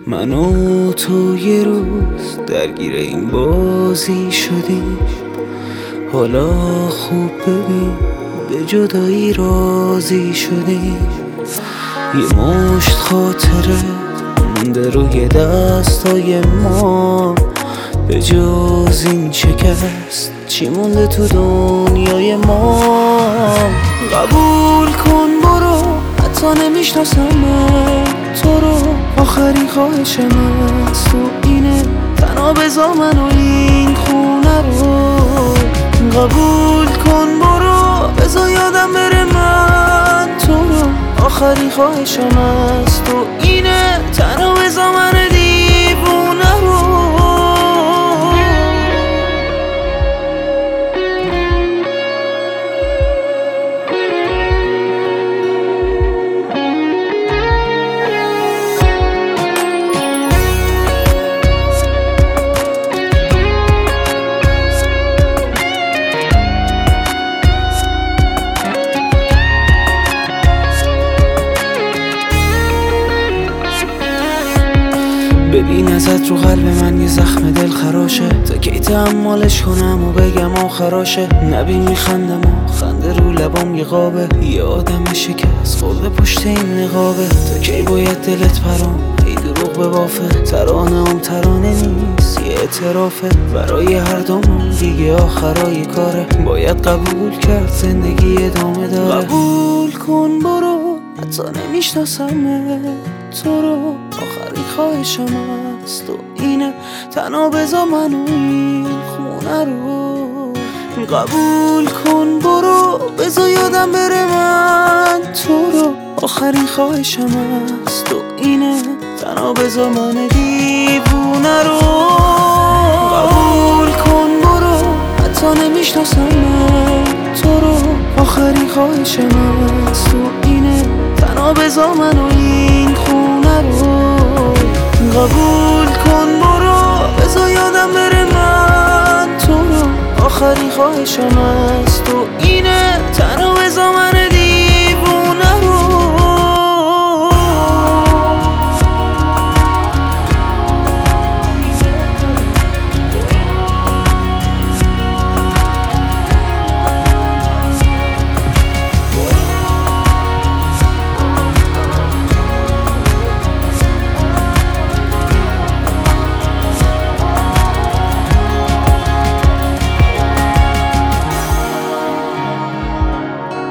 من و تو یه روز درگیر این بازی شدیم، حالا خوب ببین به جدایی راضی شدیم. یه مشت خاطره مونده روی دستای ما، به جز این شکست چی مونده تو دنیای ما؟ قبول کن برو، حتی نمیشناسم تو رو، آخرین خواهشم از تو اینه تنها بذار من و این خونه رو. قبول کن برو، بذار یادم بره من تو رو، آخرین خواهشم از تو اینه تنها بذار من دیوونه رو. ببین ازت رو قلب من یه زخم دل خراشه، تا کی تحملش کنم و بگم آخراشه؟ نبین میخندم و خنده رو لبام یه قابه، یه آدم شکست خورده پشت این نقابه. تا کی باید دلت پرام ای دروغ به بافه؟ ترانه هم ترانه نیست یه اعترافه، برای هر دومون دیگه آخرای کاره. باید قبول کرد زندگی ادامه داره. قبول کن برو، حتی نمیشناسم تو رو، آخرین خواهشم از تو اینه تنها بذار من و این خونه رو. قبول کن برو، بذار یادم بره من تو رو، آخرین خواهشم از تو اینه تنها بذار من دیوونه رو. قبول کن برو، حتی نمیشناسم تو رو، آخرین خواهشم از تو اینه تنها بذار من و این خونه رو. قبول کن برو، بذار یادم بره من تو رو، آخرین خواهشم از تو اینه تنها بذار من دیوونه رو.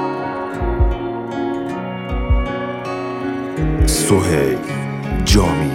سهیل جامی.